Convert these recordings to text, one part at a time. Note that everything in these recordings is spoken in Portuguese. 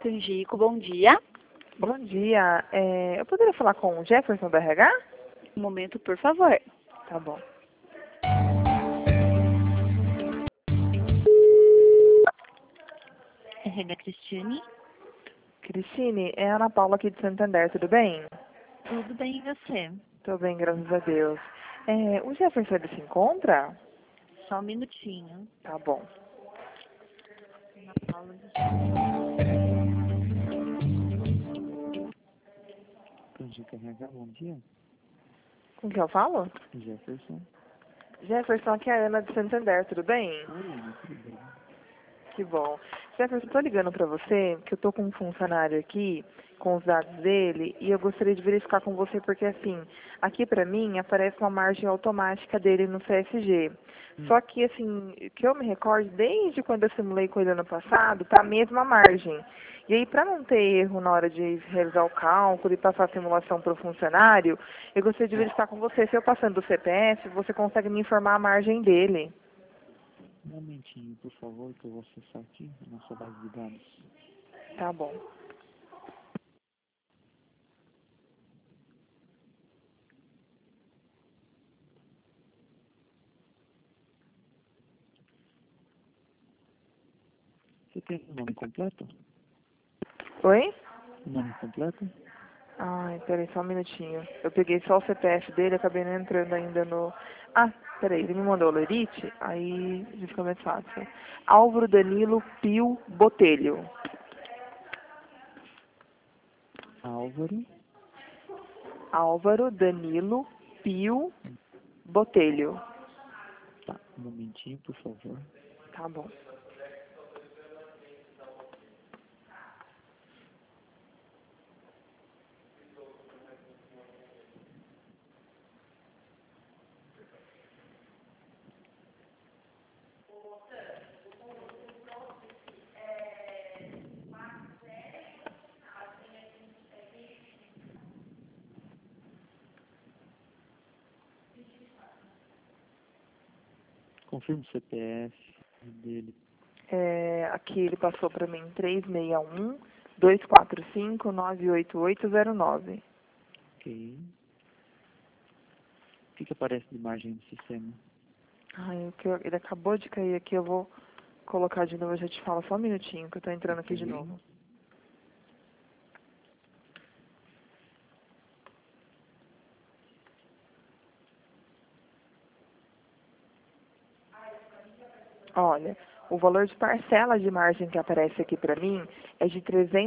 Canjico, bom dia. Bom dia. Eu poderia falar com o Jefferson do RH? Um momento, por favor. Tá bom. RH Cristiane, Cristine, é a Ana Paula aqui de Santander, tudo bem? tudo bem e você? Tô bem, graças a Deus. O Jefferson, ele se encontra? Só um minutinho. Tá bom. Ana Paula do Canjica RH, bom dia. Com quem eu falo? Jefferson. Jefferson, aqui é a Ana de Santander, tudo bem? Oi, tudo bem? Que bom. Jefferson, tô ligando pra você, que eu tô com um funcionário aqui, com os dados dele, e eu gostaria de verificar com você, porque assim, aqui pra mim aparece uma margem automática dele no CSG. Só que assim, que eu me recordo, desde quando eu simulei com ele ano passado, tá a mesma margem. E aí, para não ter erro na hora de realizar o cálculo e passar a simulação para o funcionário, eu gostaria de verificar com você, se eu passando o CPF, você consegue me informar a margem dele. Um momentinho, por favor, que eu vou acessar aqui a nossa base de dados. Tá bom. Você tem o nome completo? Oi? O nome completo? Ai, peraí, só um minutinho. Eu peguei só o CPF dele, acabei não entrando ainda no... Ah, peraí, ele me mandou o Lerite, aí já fica mais fácil. Álvaro Danilo Pio Botelho. Álvaro. Álvaro Danilo Pio Botelho. Tá, um momentinho, por favor. Tá bom. Confirma o CPF dele. Aqui ele passou para mim 361-245-98809. Ok. O que aparece de margem no sistema? Ai, ele acabou de cair aqui, eu vou colocar de novo, eu já te falo só um minutinho que eu tô entrando aqui de Ok. novo. Olha, o valor de parcela de margem que aparece aqui para mim é de R$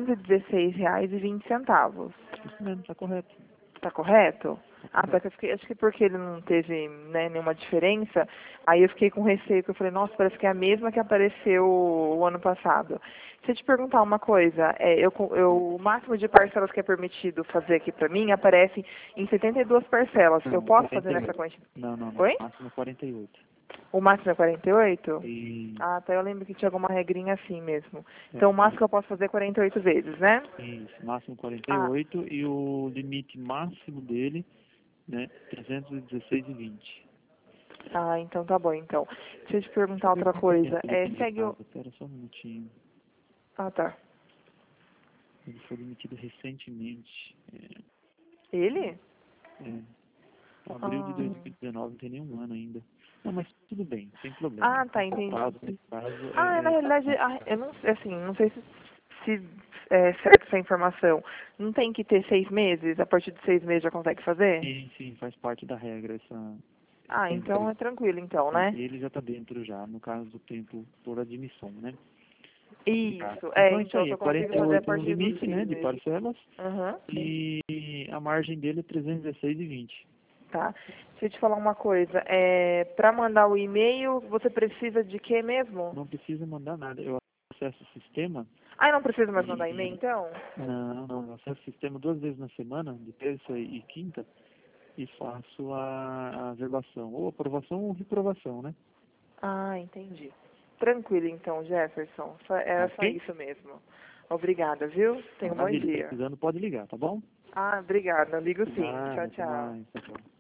316,20. Isso mesmo, tá correto. Tá correto? Tá Ah, tá, correto. que eu fiquei, acho que porque ele não teve, né, nenhuma diferença, aí eu fiquei com receio, que eu falei, nossa, parece que é a mesma que apareceu o ano passado. Se eu te perguntar uma coisa, o máximo de parcelas que é permitido fazer aqui para mim aparece em 72 parcelas. Eu Não, posso fazer nessa 48. quantidade? Não. Oi? Máximo 48. O máximo é 48? E... Ah, tá, eu lembro que tinha alguma regrinha assim mesmo. É, Então o máximo que eu posso fazer é 48 vezes, né? isso, máximo Ah, 48 e o limite máximo dele, né, 316,20. então tá bom, então. Deixa eu te perguntar Deixa eu ver outra quanto tempo coisa. ele tem de Segue o... prazo. Espera só um minutinho. Ah, tá. Ele foi demitido recentemente. Ele? É, abril de Ah, 2019, não tem nenhum ano ainda. Não, mas tudo bem, sem problema. ah, tá, entendi. Prazo, nesse caso, Na realidade, eu não, assim, não sei se é certa essa informação. Não tem que ter 6 meses? A partir de 6 meses já consegue fazer? sim, faz parte da regra essa Ah, então tempo. é tranquilo, então, né? Ele já está dentro já, no caso do tempo por admissão, né? Tá. Isso, Então é isso então aí, se é eu consigo fazer a 48 o partir dos limite, né, seis de meses. parcelas, Aham. e a margem dele é 316,20. Tá. Deixa eu te falar uma coisa. Para mandar o e-mail, você precisa de quê mesmo? Não precisa mandar nada. Eu acesso o sistema Ah, não precisa mais mandar e-mail, e... então? Não. Eu acesso o sistema 2 vezes na semana, de terça e quinta, e faço a versão, ou aprovação ou reprovação, né? Ah, entendi. Tranquilo, então, Jefferson. Era só Ok? isso mesmo. Obrigada, viu? Tenha um bom Maravilha. dia. Precisando, pode ligar, tá bom? Ah, obrigada. Eu ligo sim. Nada, Tchau, até tchau. mais. Tchau, tchau.